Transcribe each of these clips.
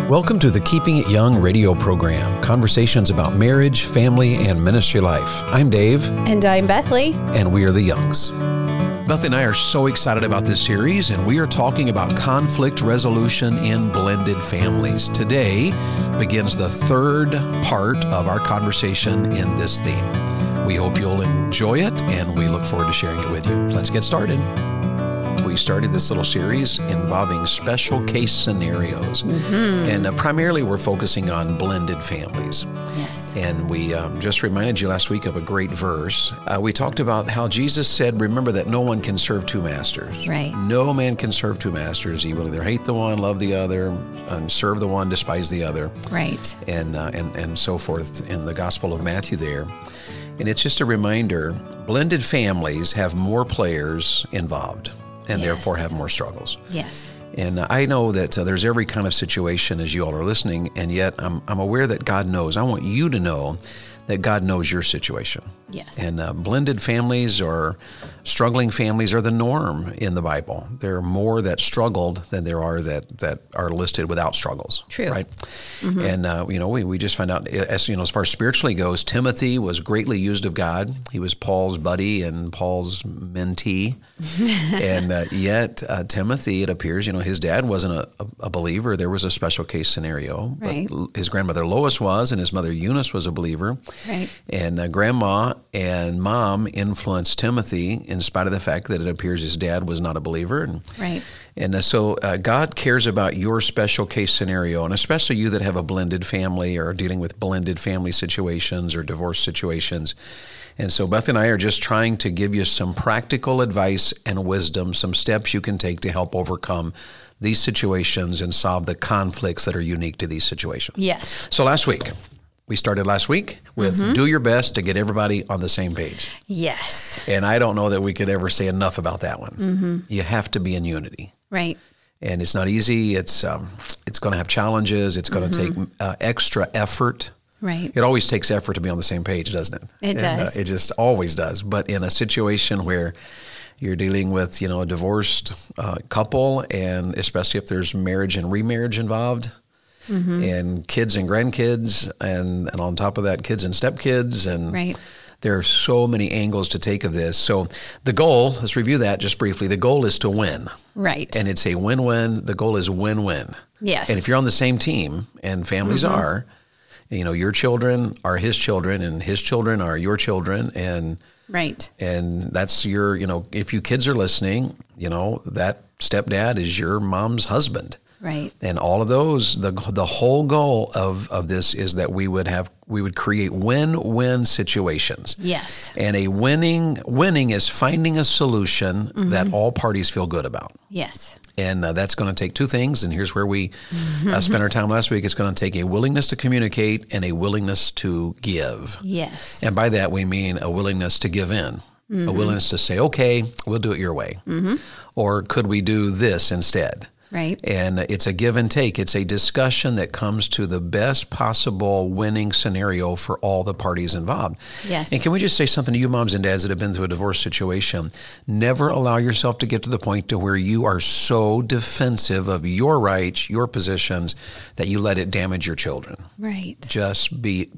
Welcome to the Keeping It Young radio program, conversations about marriage, family, and ministry life. I'm Dave. And I'm Bethany. And we are the Youngs. Beth and I are so excited about this series, and we are talking about conflict resolution in blended families. Today begins the third part of our conversation in this theme. We hope you'll enjoy it, and we look forward to sharing it with you. Let's get started. We started this little series involving special case scenarios. And primarily we're focusing on blended families. Yes. And we just reminded you last week of a great verse. We talked about how Jesus said, remember that no one can serve two masters. Right. No man can serve two masters. He will either hate the one, love the other, and serve the one, despise the other. Right. And so forth in the Gospel of Matthew there. And it's just a reminder, blended families have more players involved and therefore have more struggles. Yes. And I know that there's every kind of situation as you all are listening, and yet I'm aware that God knows. I want you to know that God knows your situation. Yes. And blended families or struggling families are the norm in the Bible. There are more that struggled than there are that are listed without struggles. True. Right? And, we just find out, as far as spiritually goes, Timothy was greatly used of God. He was Paul's buddy and Paul's mentee. And yet Timothy, it appears, his dad wasn't a believer. There was a special case scenario. Right. But his grandmother Lois was, and his mother Eunice was a believer. Right. And grandma and mom influenced Timothy in spite of the fact that it appears his dad was not a believer. Right. And so God cares about your special case scenario, and especially you that have a blended family or are dealing with blended family situations or divorce situations. And so Beth and I are just trying to give you some practical advice and wisdom, some steps you can take to help overcome these situations and solve the conflicts that are unique to these situations. Yes. So we started last week with do your best to get everybody on the same page. Yes. And I don't know that we could ever say enough about that one. You have to be in unity. Right. And it's not easy. It's going to have challenges. It's going to take extra effort. Right. It always takes effort to be on the same page, doesn't it? It does. It just always does. But in a situation where you're dealing with, a divorced couple, and especially if there's marriage and remarriage involved, and kids and grandkids, and on top of that, kids and stepkids, and right. There are so many angles to take of this. So the goal, let's review that just briefly. The goal is to win. Right. And it's a win-win. The goal is win-win. Yes. And if you're on the same team, and families are, your children are his children, and his children are your children, and right. And that's your, if you kids are listening, that stepdad is your mom's husband. Right. And all of those, the whole goal of this is that we would create win-win situations. Yes. And a winning is finding a solution that all parties feel good about. Yes. And that's going to take two things. And here's where we spent our time last week. It's going to take a willingness to communicate and a willingness to give. Yes. And by that, we mean a willingness to give in, a willingness to say, okay, we'll do it your way. Or could we do this instead? Right. And it's a give and take. It's a discussion that comes to the best possible winning scenario for all the parties involved. Yes. And can we just say something to you moms and dads that have been through a divorce situation? Never allow yourself to get to the point to where you are so defensive of your rights, your positions, that you let it damage your children. Right. Just be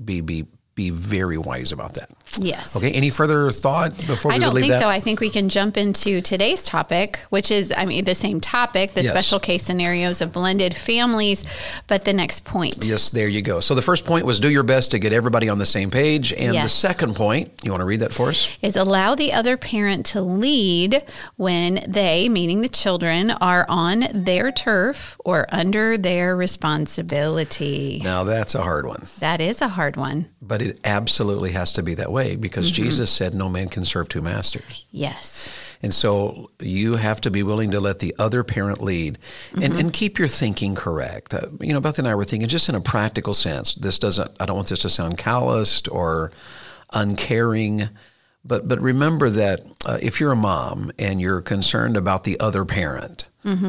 very wise about that. Yes. Okay. Any further thought before we leave that? I don't think so. I think we can jump into today's topic, which is, the same topic, the special case scenarios of blended families, but the next point. Yes, there you go. So the first point was do your best to get everybody on the same page. And the second point, you want to read that for us? Is allow the other parent to lead when they, meaning the children, are on their turf or under their responsibility. Now that's a hard one. That is a hard one. But it absolutely has to be that way because Jesus said no man can serve two masters. Yes. And so you have to be willing to let the other parent lead and keep your thinking correct. Beth and I were thinking just in a practical sense, I don't want this to sound calloused or uncaring, but remember that if you're a mom and you're concerned about the other parent,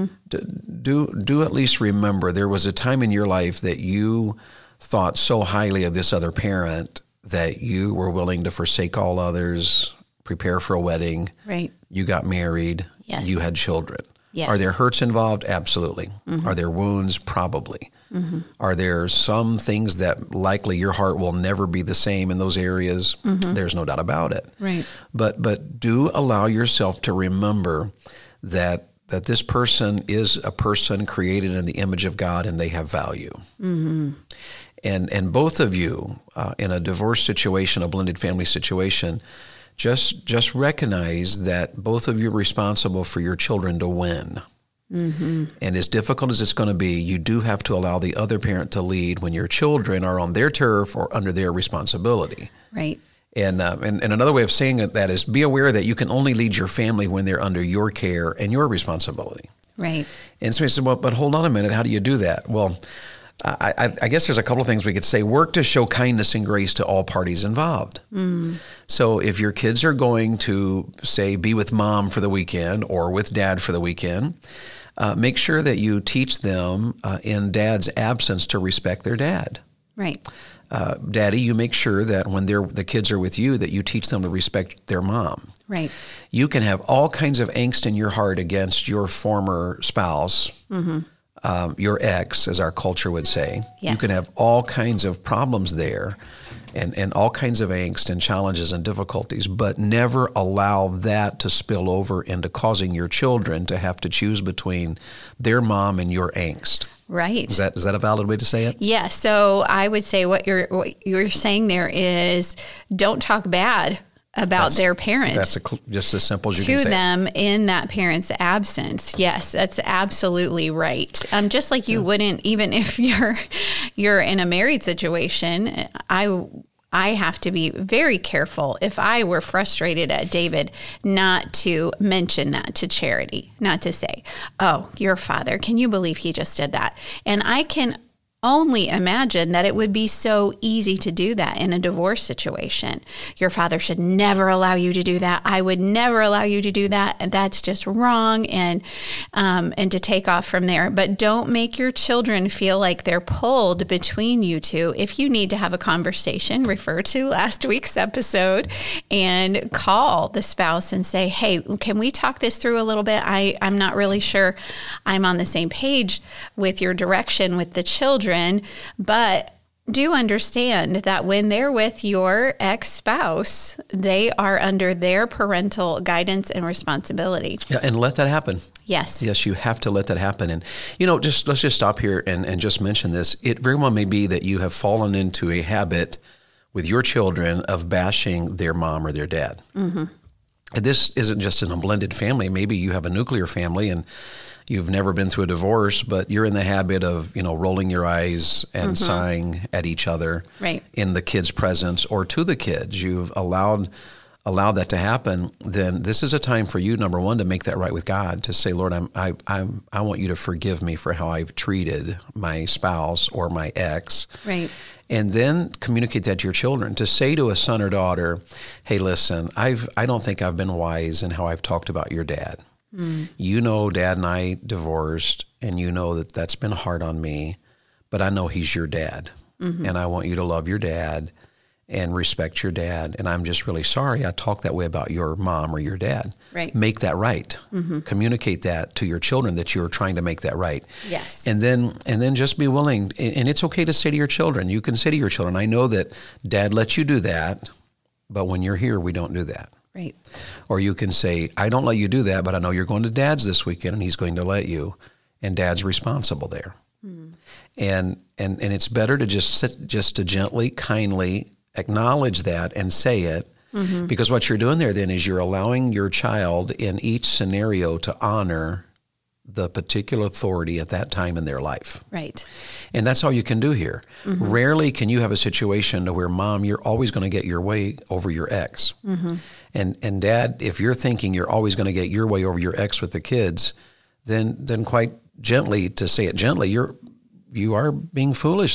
do at least remember there was a time in your life that you thought so highly of this other parent that you were willing to forsake all others, prepare for a wedding. Right. You got married. Yes. You had children. Yes. Are there hurts involved? Absolutely. Are there wounds? Probably. Are there some things that likely your heart will never be the same in those areas? There's no doubt about it. Right. But do allow yourself to remember that this person is a person created in the image of God, and they have value. And both of you, in a divorce situation, a blended family situation, just recognize that both of you are responsible for your children to win. And as difficult as it's going to be, you do have to allow the other parent to lead when your children are on their turf or under their responsibility. Right. And another way of saying that is be aware that you can only lead your family when they're under your care and your responsibility. Right. And so he said, well, but hold on a minute. How do you do that? Well, I guess there's a couple of things we could say. Work to show kindness and grace to all parties involved. So if your kids are going to, say, be with mom for the weekend or with dad for the weekend, make sure that you teach them in dad's absence to respect their dad. Right. Daddy, you make sure that when the kids are with you, that you teach them to respect their mom. Right. You can have all kinds of angst in your heart against your former spouse, your ex, as our culture would say. Yes. You can have all kinds of problems there and all kinds of angst and challenges and difficulties, but never allow that to spill over into causing your children to have to choose between their mom and your angst. Right. Is that a valid way to say it? Yeah. So I would say what you're saying there is don't talk bad about their parent. That's just as simple as you can say. To them in that parent's absence. Yes, that's absolutely right. Just like you wouldn't, even if you're in a married situation, I have to be very careful if I were frustrated at David not to mention that to Charity, not to say, oh, your father, can you believe he just did that? And I can only imagine that it would be so easy to do that in a divorce situation. Your father should never allow you to do that. I would never allow you to do that. And that's just wrong. And to take off from there. But don't make your children feel like they're pulled between you two. If you need to have a conversation, refer to last week's episode and call the spouse and say, hey, can we talk this through a little bit? I'm not really sure I'm on the same page with your direction with the children. But do understand that when they're with your ex-spouse, they are under their parental guidance and responsibility. Yeah, and let that happen. Yes. Yes, you have to let that happen. And, let's just stop here and just mention this. It very well may be that you have fallen into a habit with your children of bashing their mom or their dad. This isn't just in a blended family. Maybe you have a nuclear family and you've never been through a divorce, but you're in the habit of, rolling your eyes and sighing at each other in the kids' presence or to the kids. You've allowed that to happen. Then this is a time for you, number one, to make that right with God, to say, Lord, I want you to forgive me for how I've treated my spouse or my ex. Right. And then communicate that to your children, to say to a son or daughter, hey, listen, I don't think I've been wise in how I've talked about your dad. You know, Dad and I divorced, and you know that that's been hard on me, but I know he's your dad, and I want you to love your dad and respect your dad, and I'm just really sorry I talked that way about your mom or your dad. Right. Make that right. Communicate that to your children that you're trying to make that right. Yes. And then just be willing, and it's okay to say to your children, you can say to your children, I know that Dad lets you do that, but when you're here, we don't do that. Right. Or you can say, I don't let you do that, but I know you're going to Dad's this weekend and he's going to let you, and Dad's responsible there. And it's better to just to gently, kindly acknowledge that and say it, because what you're doing there then is you're allowing your child in each scenario to honor the particular authority at that time in their life. Right. And that's all you can do here. Rarely can you have a situation where, Mom, you're always going to get your way over your ex. And Dad, if you're thinking you're always going to get your way over your ex with the kids, then quite gently, to say it gently, you are being foolish there.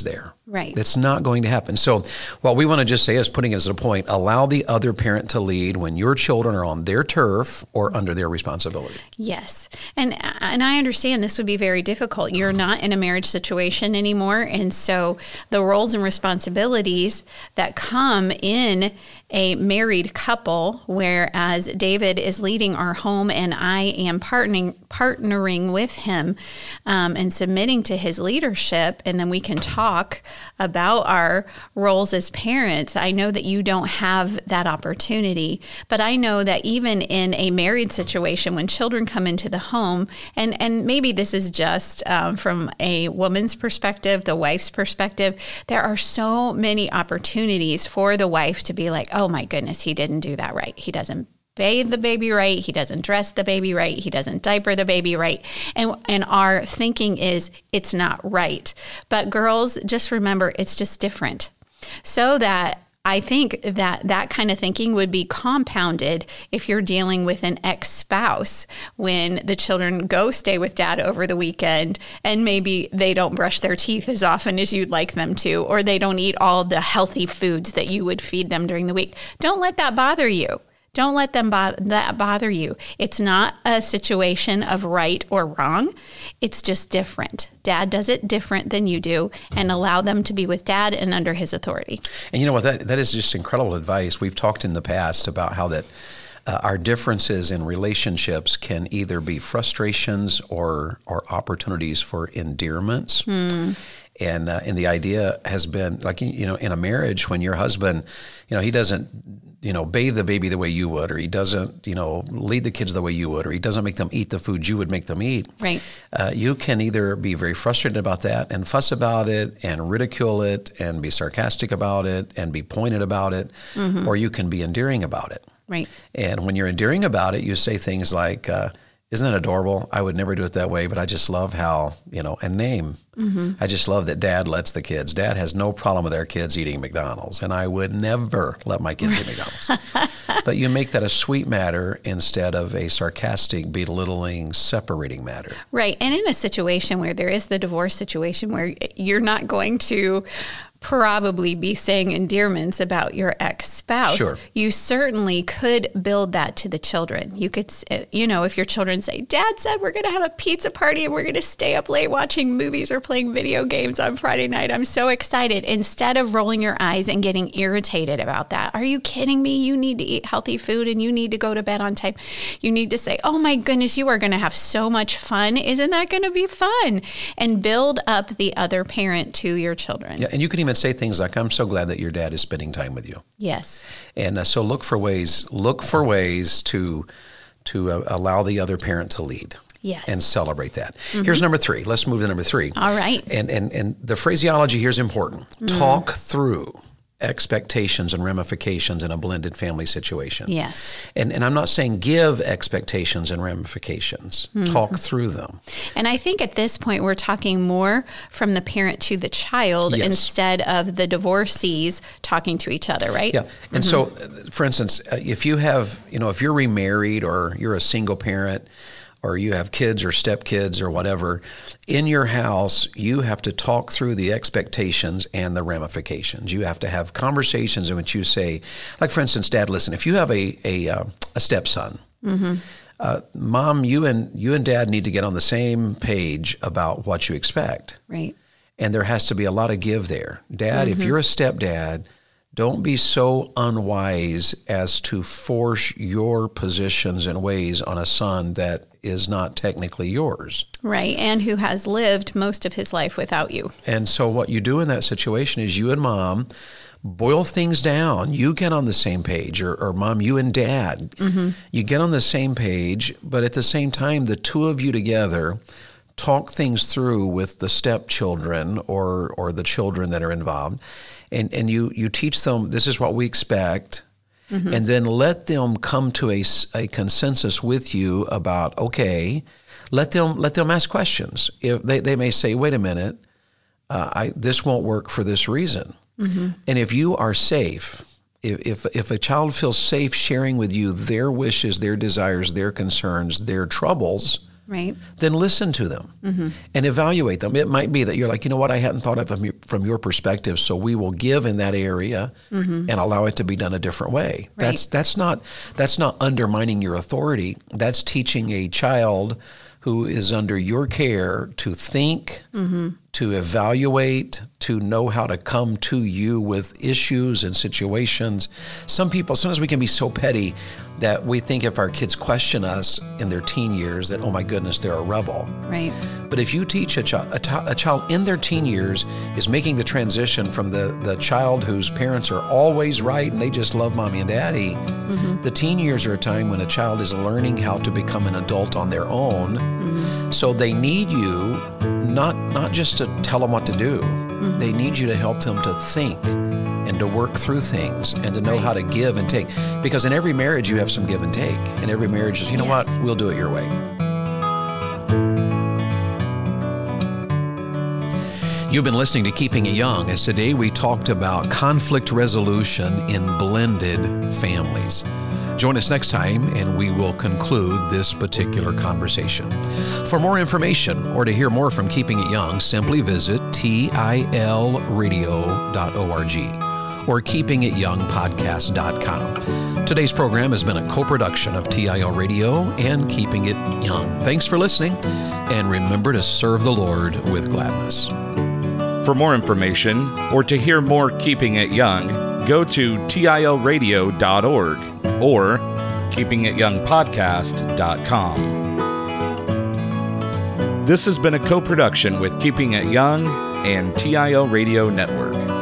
Right. That's not going to happen. So what we want to just say is, putting it as a point, allow the other parent to lead when your children are on their turf or under their responsibility. Yes. And I understand this would be very difficult. You're not in a marriage situation anymore. And so the roles and responsibilities that come in a married couple, whereas David is leading our home and I am partnering with him and submitting to his leadership, and then we can talk about our roles as parents. I know that you don't have that opportunity, but I know that even in a married situation, when children come into the home, and maybe this is just from a woman's perspective, the wife's perspective, there are so many opportunities for the wife to be like, oh my goodness, he didn't do that right. He doesn't bathe the baby right. He doesn't dress the baby right. He doesn't diaper the baby right. And our thinking is it's not right. But girls, just remember, it's just different. So that I think that kind of thinking would be compounded if you're dealing with an ex-spouse when the children go stay with dad over the weekend and maybe they don't brush their teeth as often as you'd like them to, or they don't eat all the healthy foods that you would feed them during the week. Don't let that bother you. Don't let that bother you. It's not a situation of right or wrong. It's just different. Dad does it different than you do, and allow them to be with dad and under his authority. And you know what? That is just incredible advice. We've talked in the past about how that our differences in relationships can either be frustrations or opportunities for endearments. And the idea has been, like, in a marriage, when your husband, he doesn't, bathe the baby the way you would, or he doesn't, lead the kids the way you would, or he doesn't make them eat the food you would make them eat. Right. You can either be very frustrated about that and fuss about it and ridicule it and be sarcastic about it and be pointed about it, or you can be endearing about it. Right. And when you're endearing about it, you say things like, isn't that adorable? I would never do it that way, but I just love how, and name. I just love that dad lets the kids. Dad has no problem with our kids eating McDonald's, and I would never let my kids eat McDonald's. But you make that a sweet matter instead of a sarcastic, belittling, separating matter. Right. And in a situation where there is the divorce situation where you're not going to probably be saying endearments about your ex-spouse. Sure. You certainly could build that to the children. You could, if your children say, Dad said we're going to have a pizza party and we're going to stay up late watching movies or playing video games on Friday night. I'm so excited. Instead of rolling your eyes and getting irritated about that. Are you kidding me? You need to eat healthy food and you need to go to bed on time. You need to say, oh my goodness, you are going to have so much fun. Isn't that going to be fun? And build up the other parent to your children. Yeah, and you can even say things like, I'm so glad that your dad is spending time with you. Yes. And so look for ways to allow the other parent to lead. Yes. And celebrate that. Here's number 3. Let's move to number 3. All right. And the phraseology here is important. Talk through expectations and ramifications in a blended family situation. Yes. And I'm not saying give expectations and ramifications. Talk through them. And I think at this point we're talking more from the parent to the child instead of the divorcees talking to each other, right? Yeah. And so, for instance, if you have, if you're remarried or you're a single parent, or you have kids or stepkids or whatever, in your house, you have to talk through the expectations and the ramifications. You have to have conversations in which you say, like, for instance, Dad, listen, if you have a stepson, Mom, you and Dad need to get on the same page about what you expect. Right. And there has to be a lot of give there. Dad, if you're a stepdad, don't be so unwise as to force your positions and ways on a son that is not technically yours. Right, and who has lived most of his life without you. And so what you do in that situation is you and Mom boil things down. You get on the same page, or Mom, you and Dad. You get on the same page, but at the same time, the two of you together talk things through with the stepchildren or the children that are involved. And you teach them, this is what we expect, and then let them come to a consensus with you about, okay, let them ask questions. If they may say, wait a minute, this won't work for this reason. And if you are safe, if a child feels safe sharing with you their wishes, their desires, their concerns, their troubles, Right. then listen to them and evaluate them. It might be that you're like, you know what, I hadn't thought of it from your perspective, so we will give in that area and allow it to be done a different way. Right. That's not undermining your authority. That's teaching a child who is under your care to think, to evaluate, to know how to come to you with issues and situations. Sometimes we can be so petty that we think if our kids question us in their teen years that, oh my goodness, they're a rebel. Right. But if you teach a child in their teen years is making the transition from the child whose parents are always right and they just love mommy and daddy, the teen years are a time when a child is learning how to become an adult on their own. So they need you not just to tell them what to do. They need you to help them to think and to work through things and to know how to give and take. Because in every marriage, you have some give and take. And every marriage is, you know what, we'll do it your way. You've been listening to Keeping It Young, as today we talked about conflict resolution in blended families. Join us next time and we will conclude this particular conversation. For more information or to hear more from Keeping It Young, simply visit tilradio.org or keepingityoungpodcast.com. Today's program has been a co-production of TIL Radio and Keeping It Young. Thanks for listening, and remember to serve the Lord with gladness. For more information or to hear more Keeping It Young, go to tilradio.org or keepingityoungpodcast.com. This has been a co-production with Keeping It Young and TIL Radio Network.